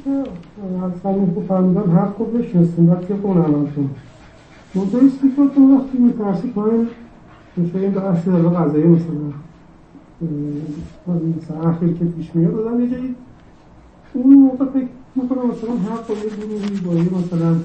که از همین خوب فهمیدن حق رو بشنستیم وقتی که قناناتون مدرستی که تو وقتی میترسی پایین میشه این بحثی در قضایی مثلا اخیر که پیش میاد آدم یه جایی اون موقع فکر میکنم مثلا حق و یه گروهی با یه مثلا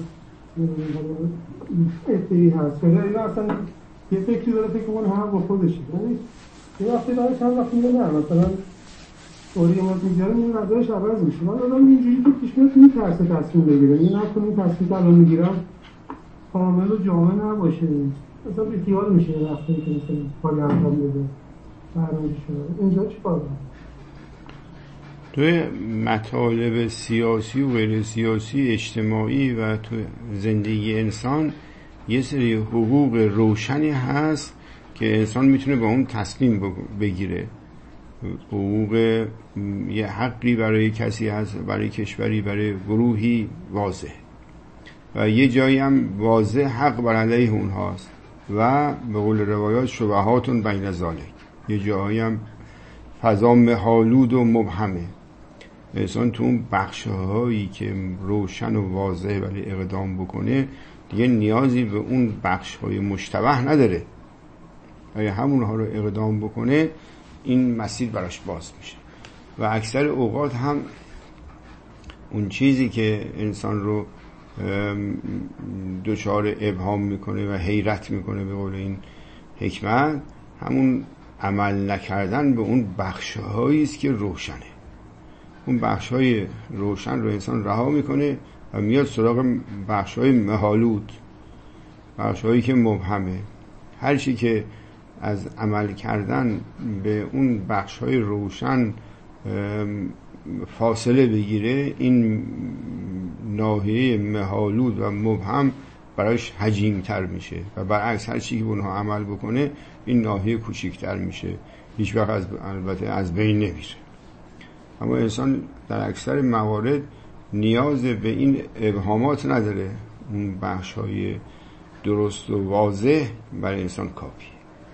ادعایی هست یا این اصلا یه فکری داره فکر کنه حق با خودشه یه وقتی داره چند وقت میگه نه مثلا طوری اماد میگیاره این قضایش عوض میشه من آدم اینجوری که پیش میاد میترسه تصمیم بگیره این نکنه این تصمیم که الان میگیرم کامل و جامع نباشه مثلا بیخیال میشه یه وقتی که مثلا کاری انجام بده برنامه شده اینجا چی کار داره؟ توی مطالب سیاسی و غیر سیاسی اجتماعی و تو زندگی انسان یه سری حقوق روشنی هست که انسان میتونه با اون تصمیم بگیره حقوق یه حقی برای کسی هست برای کشوری برای گروهی واضح و یه جایی هم واضح حق بر علیه اونهاست و به قول روایات شبهاتون بین ذالک یه جایی هم فضا مهالود و مبهمه انسان تو اون بخشهایی که روشن و واضح ولی اقدام بکنه دیگه نیازی به اون بخشهای مشتبه نداره اگه همونها رو اقدام بکنه این مسیر براش باز میشه و اکثر اوقات هم اون چیزی که انسان رو دچار ابهام میکنه و حیرت میکنه به قول این حکمت همون عمل نکردن به اون بخشهایی است که روشنه اون بخشهای روشن رو انسان رها میکنه و میاد سراغ بخشهای مهالود بخشهایی که مبهمه هر چی که از عمل کردن به اون بخشهای روشن فاصله بگیره این ناحیه مهالود و مبهم برایش حجیم‌تر میشه و برعکس هر چی که اونها عمل بکنه این ناحیه کوچیک‌تر میشه هیچ وقت البته از بین نمیره اما انسان در اکثر موارد نیاز به این ابهامات نداره اون بخش‌های درست و واضح برای انسان کافیه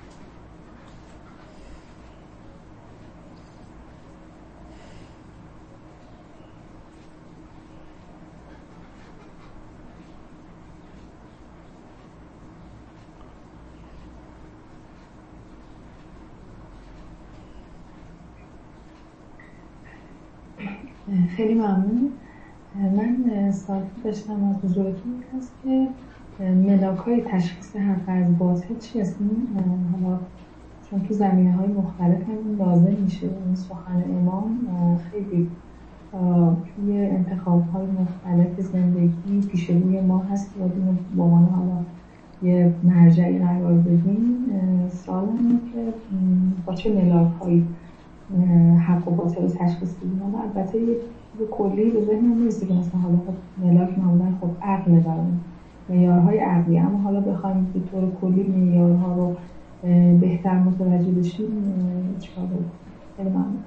خیلی ممنون. من سوالی داشتم از حضورتون این هست که ملاک‌های تشخیص حق از باطل چی هستین؟ حالا چون تو زمینه‌های مختلف هم لازم میشه این سخن امام خیلی توی انتخاب‌های مختلف زندگی پیش روی ما هست که باید اینو با عنوان حالا یه مرجعی قرار بدیم. سوال اینه که با چه ملاک‌هایی حق و باطل رو تشخیص بدیم اما البته یه کلی به ذهنم نیست که مثلا حالا ملاک معمولا خب عقل داریم معیارهای عقلی اما حالا بخوایم به طور کلی معیارها رو بهتر متوجه بشیم چیکار کنیم؟ خیلی ممنون.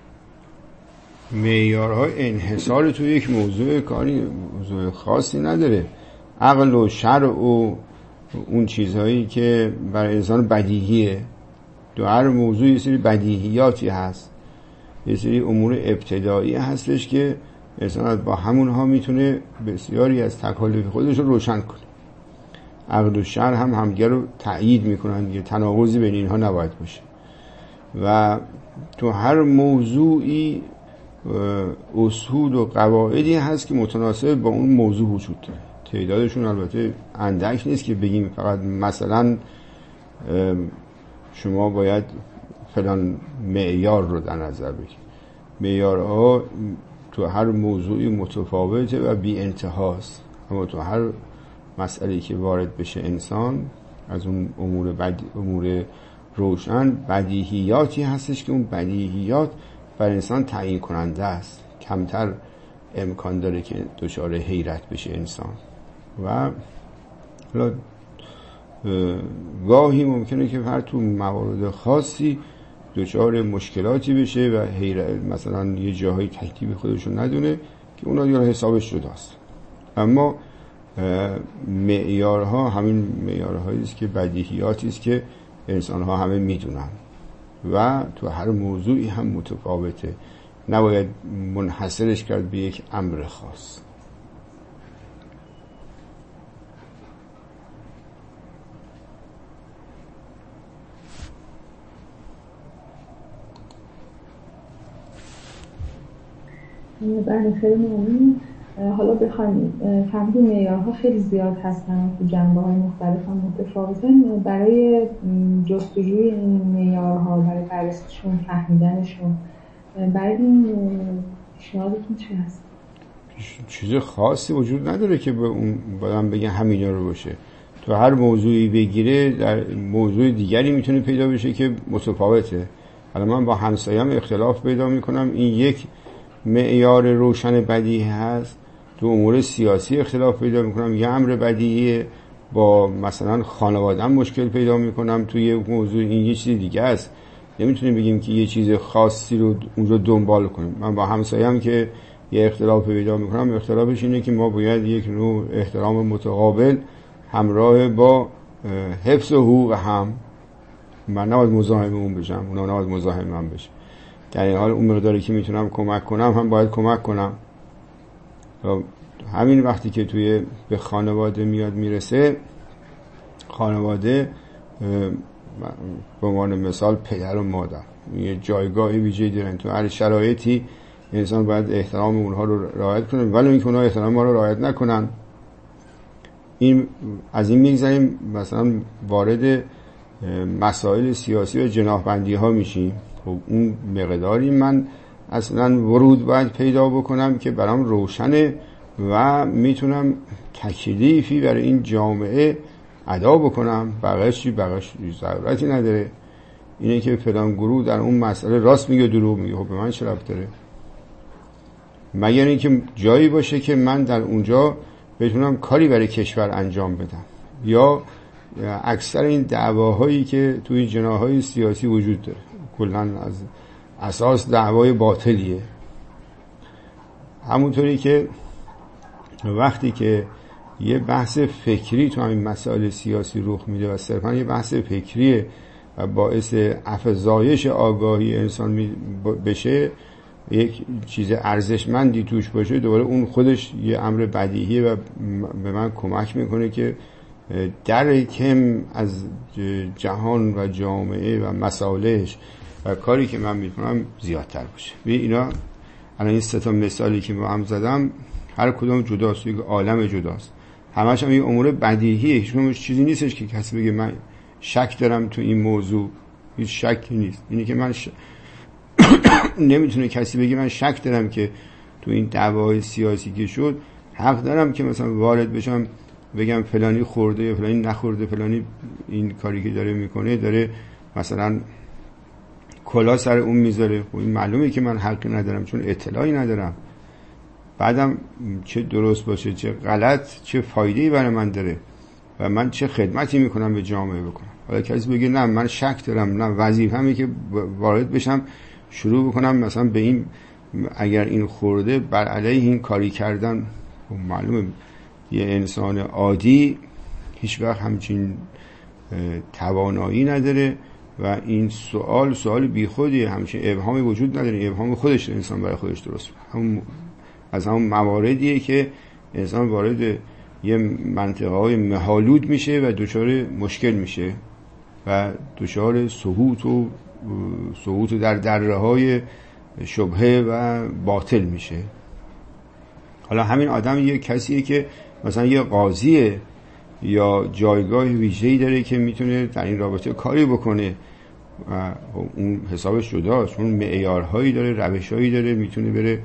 معیارهای انحصار توی یک موضوع کاری موضوع خاصی نداره عقل و شرع و اون چیزهایی که برای انسان بدیهیه تو هر موضوع یه سری بدیهیاتی هست یه سری امور ابتدایی هستش که انسان با همونها میتونه بسیاری از تکالیف خودش رو روشن کنه عقل و شرع هم همدیگه رو تأیید میکنن یه تناقضی بین اینها نباید باشه و تو هر موضوعی اصول و قواعدی هست که متناسب با اون موضوع وجود داره تعدادشون البته اندک نیست که بگیم فقط مثلا شما باید فلان معیار رو در نظر بگیرید معیارها تو هر موضوعی متفاوته و بی انتهاست اما تو هر مسئله‌ای که وارد بشه انسان از اون امور روشن بدیهیاتی هستش که اون بدیهیات بر انسان تعیین کننده است کمتر امکان داره که دچار حیرت بشه انسان و حالا گاهی ممکنه که هر تو موارد خاصی دچار مشکلاتی بشه و مثلا یه جاهای تکلیف خودشون ندونه که اونا دیگه حسابش جداست اما معیارها همین معیارهایی است که بدیهیاتی است که انسان‌ها همه میدونن و تو هر موضوعی هم متفاوته نباید منحصرش کرد به یک امر خاص. بله خیلی ممنون. حالا بخوایم فهمید معیارها خیلی زیاد هستن تو جنبه‌های مختلف هم متفاوتن. برای جستجوی این معیارها، برای بررسیشون، فهمیدنشون، برای این پیشنهادتون چی هست؟ چیز خاصی وجود نداره که به اون بادم بگن همینا رو باشه. تو هر موضوعی بگیره در موضوع دیگری میتونه پیدا بشه که متفاوته. حالا من با همسایم اختلاف پیدا میکنم، این یک معیار روشن بدیهی هست. تو امور سیاسی اختلاف پیدا میکنم، یه امر بدیهیه. با مثلا خانواده‌ام مشکل پیدا میکنم، توی یه موضوع این یه چیز دیگه است. نمیتونیم بگیم که یه چیز خاصی رو اونجا دنبال کنیم. من با همسایم که یه اختلاف پیدا میکنم، اختلافش اینه که ما باید یک نوع احترام متقابل همراه با حفظ حقوق هم، من نباید مزاحم اون بشم، اونا نباید مزاحم من بشه. در این حال اون مقداری که میتونم کمک کنم هم باید کمک کنم. همین وقتی که توی به خانواده میاد میرسه، خانواده به عنوان مثال پدر و مادر یه جایگاهی ویژه‌ای دارن. تو هر شرایطی انسان باید احترام اونها رو رعایت کنه، ولی اینکه اونها احترام ما رو رعایت نکنن. این از این میگذاریم مثلا وارد مسائل سیاسی و جناحبندی ها میشیم. خب اون مقداری من اصلا ورود باید پیدا بکنم که برام روشنه و میتونم تکلیفی برای این جامعه ادا بکنم. بقیش ضرورتی نداره. اینه که فلان گروه در اون مسئله راست میگه دروغ میگه، خب به من چه ربطی داره؟ مگر اینکه جایی باشه که من در اونجا بتونم کاری برای کشور انجام بدم. یا اکثر این دعواهایی که توی جناح‌های سیاسی وجود داره کلاً از اساس دعوای باطلیه. همونطوری که وقتی که یه بحث فکری تو همین مسائل سیاسی رخ میده و صرفاً یه بحث فکریه و باعث افزایش آگاهی انسان بشه، یک چیز ارزشمندی توش باشه، دوباره اون خودش یه امر بدیهیه و به من کمک میکنه که درکم از جهان و جامعه و مسائلش و کاری که من میکنم زیادتر باشه. اینا الان این 3 مثالی که با هم زدم هر کدوم جداست، یک عالم جداست، همش هم یه امور بدیهیه. هیچ چیزی نیستش که کسی بگه من شک دارم تو این موضوع. هیچ شکی نیست. اینه که من نمیتونه کسی بگه من شک دارم که تو این دعوای سیاسی که شد حق دارم که مثلا وارد بشم بگم فلانی خورده یا فلانی نخورده، فلانی این کاری که داره میکنه داره مثلا کلا سر اون میذاره. خب این معلومه که من حقی ندارم چون اطلاعی ندارم. بعدم چه درست باشه چه غلط چه فایده‌ای برای من داره و من چه خدمتی میکنم به جامعه بکنم. حالا کسی بگه نه من شک دارم، نه وظیفه‌مه که وارد بشم شروع بکنم مثلا به این اگر این خورده بر علیه این کاری کردن. معلومه یه انسان عادی هیچ وقت همچین توانایی نداره و این سوال بیخودیه. همچین ابهامی وجود نداره. ابهام خودش انسان برای خودش درست از همون مواردیه که انسان وارد یه منطقه‌های مه‌آلود میشه و دچار مشکل میشه و دچار سقوط در دره‌های شبهه و باطل میشه. حالا همین آدم یه کسیه که مثلا یه قاضیه یا جایگاه ویژه‌ای داره که میتونه در این رابطه کاری بکنه و اون حسابش جداست، اون معیارهایی داره، روشهایی داره، میتونه بره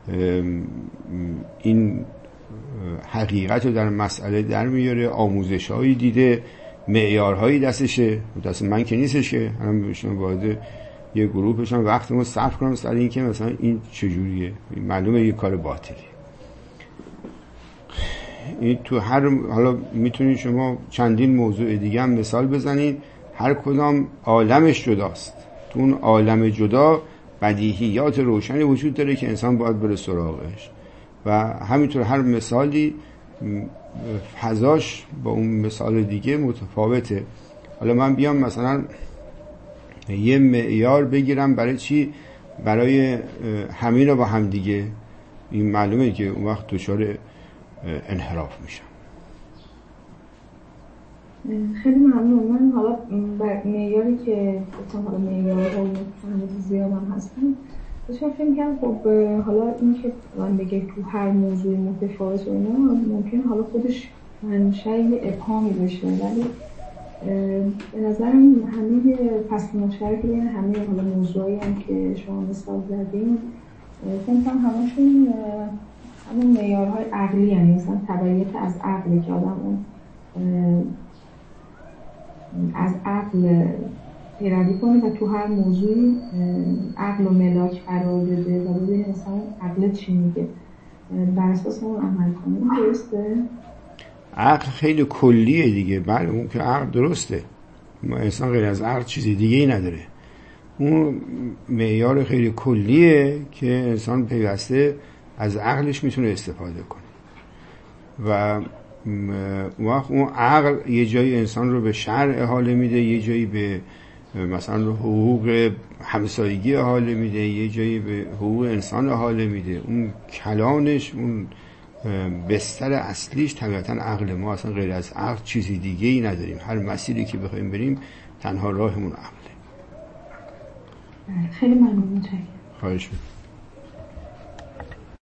این حقیقت رو در مسئله در میاره، آموزش‌هایی دیده، معیارهایی دستشه. دست من که نیستش که الان بشم وارد یه گروه بشم وقتمو صرف کنم سر این که مثلا این چجوریه. معلومه یه کار باطلی. این تو حالا میتونید شما چندین موضوع دیگه هم مثال بزنید، هر کدام عالمش جداست. تو اون عالم جدا بدیهیات روشنی وجود داره که انسان باید بره سراغش و همینطور هر مثالی فضاش با اون مثال دیگه متفاوته. حالا من بیام مثلا یه معیار بگیرم برای چی؟ برای همین رو با هم دیگه این معلومه که اون وقت دچار انحراف میشن. خیلی ممنون. من حالا بر معیاری که گفتم، حالا معیارهای زیاد هم هستن، داشتم فکر می‌کردم خب حالا این که من بگه تو هر موضوع متفاوت و اینا ممکن حالا خودش منشأ ابهامی بشه، ولی به نظرم همه فصل مشترک بین همه حالا موضوعی هم که شما مثال زدین فکر کنم همشون همون معیارهای عقلی، یعنی مثلا تبعیت از عقلی که آدم از عقل پیروی کنه و تو هر موضوعی عقل و ملاک قرار بده و ببینه مثلا عقل چی میگه، بر اساس اون عمل کنه. درسته؟ عقل خیلی کلیه دیگه. بله اون که عقل درسته، ما انسان غیر از عقل چیزی دیگه ای نداره. اون معیار خیلی کلیه که انسان پیوسته از عقلش میتونه استفاده کنه و وقت اون عقل یه جایی انسان رو به شرع احاله میده، یه جایی به مثلا حقوق همسایگی احاله میده، یه جایی به حقوق انسان احاله میده. اون کلانش، اون بستر اصلیش طبیعتا عقل. ما اصلا غیر از عقل چیزی دیگه ای نداریم. هر مسیری که بخوایم بریم تنها راهمون عقله. خیلی ممنون. خواهش می‌کنم.